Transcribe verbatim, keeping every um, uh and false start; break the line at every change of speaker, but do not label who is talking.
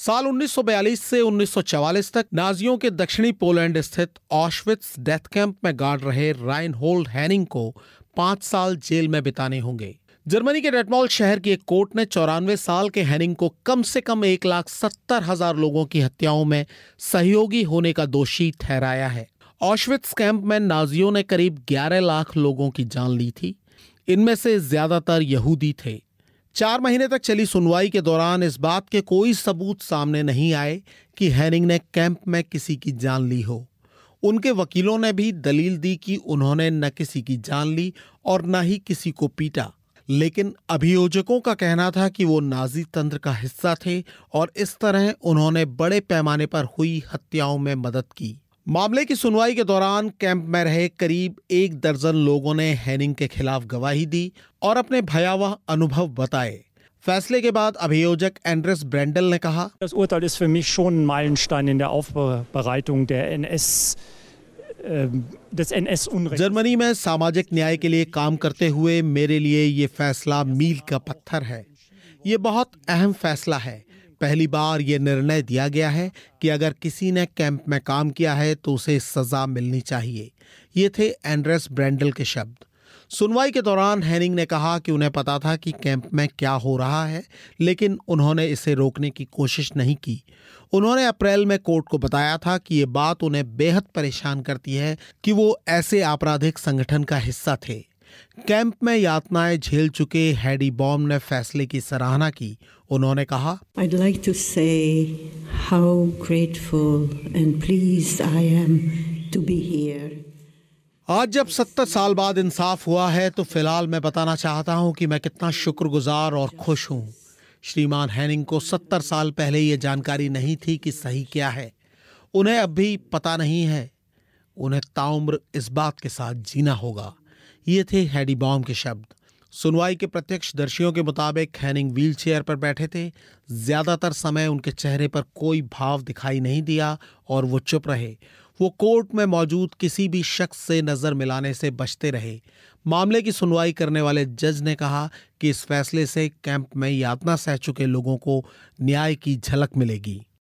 साल उन्नीस सौ बयालीस से उन्नीस सौ चवालीस तक नाजियों के दक्षिणी पोलैंड स्थित ऑशविट्स डेथ कैंप में गार्ड रहे राइनहोल्ड हैनिंग को पांच साल जेल में बिताने होंगे। जर्मनी के डेटमॉल्ड शहर की एक कोर्ट ने चौरानवे साल के हैनिंग को कम से कम एक लाख सत्तर हजार लोगों की हत्याओं में सहयोगी होने का दोषी ठहराया है। ऑशविट्स कैंप में नाजियों ने करीब ग्यारह लाख लोगों की जान ली थी। इनमें से ज्यादातर यहूदी थे। चार महीने तक चली सुनवाई के दौरान इस बात के कोई सबूत सामने नहीं आए कि हैनिंग ने कैंप में किसी की जान ली हो। उनके वकीलों ने भी दलील दी कि उन्होंने न किसी की जान ली और न ही किसी को पीटा, लेकिन अभियोजकों का कहना था कि वो नाजी तंत्र का हिस्सा थे और इस तरह उन्होंने बड़े पैमाने पर हुई हत्याओं में मदद की। मामले की सुनवाई के दौरान कैंप में रहे करीब एक दर्जन लोगों ने हैनिंग के खिलाफ गवाही दी और अपने भयावह अनुभव बताए। फैसले के बाद अभियोजक एंड्रेस ब्रेंडल ने कहा,
Das Urteil ist für mich schon ein Meilenstein in der Aufbereitung der N S des N S-Unrechts।
Germany में सामाजिक न्याय के लिए काम करते हुए मेरे लिए ये फैसला मील का पत्थर है। ये बहुत अहम फैसला है। पहली बार ये निर्णय दिया गया है कि अगर किसी ने कैंप में काम किया है तो उसे सजा मिलनी चाहिए। ये थे एंड्रेस ब्रेंडल के शब्द। सुनवाई के दौरान हैनिंग ने कहा कि उन्हें पता था कि कैंप में क्या हो रहा है, लेकिन उन्होंने इसे रोकने की कोशिश नहीं की। उन्होंने अप्रैल में कोर्ट को बताया था कि ये बात उन्हें बेहद परेशान करती है कि वो ऐसे आपराधिक संगठन का हिस्सा थे। कैंप में यातनाएं झेल चुके हेडी बॉम ने फैसले की सराहना की। उन्होंने कहा,
I'd like to say how grateful and pleased I am to be here.
आज जब सत्तर साल बाद इंसाफ हुआ है तो फिलहाल मैं बताना चाहता हूं कि मैं कितना शुक्रगुजार और खुश हूं। श्रीमान हैनिंग को सत्तर साल पहले ये जानकारी नहीं थी कि सही क्या है। उन्हें अब भी पता नहीं है। उन्हें ताउम्र इस बात के साथ जीना होगा। ये थे हेडी बॉम के शब्द। सुनवाई के प्रत्यक्षदर्शियों के मुताबिक हैनिंग व्हीलचेयर पर बैठे थे। ज्यादातर समय उनके चेहरे पर कोई भाव दिखाई नहीं दिया और वो चुप रहे। वो कोर्ट में मौजूद किसी भी शख्स से नजर मिलाने से बचते रहे। मामले की सुनवाई करने वाले जज ने कहा कि इस फैसले से कैंप में यातना सह चुके लोगों को न्याय की झलक मिलेगी।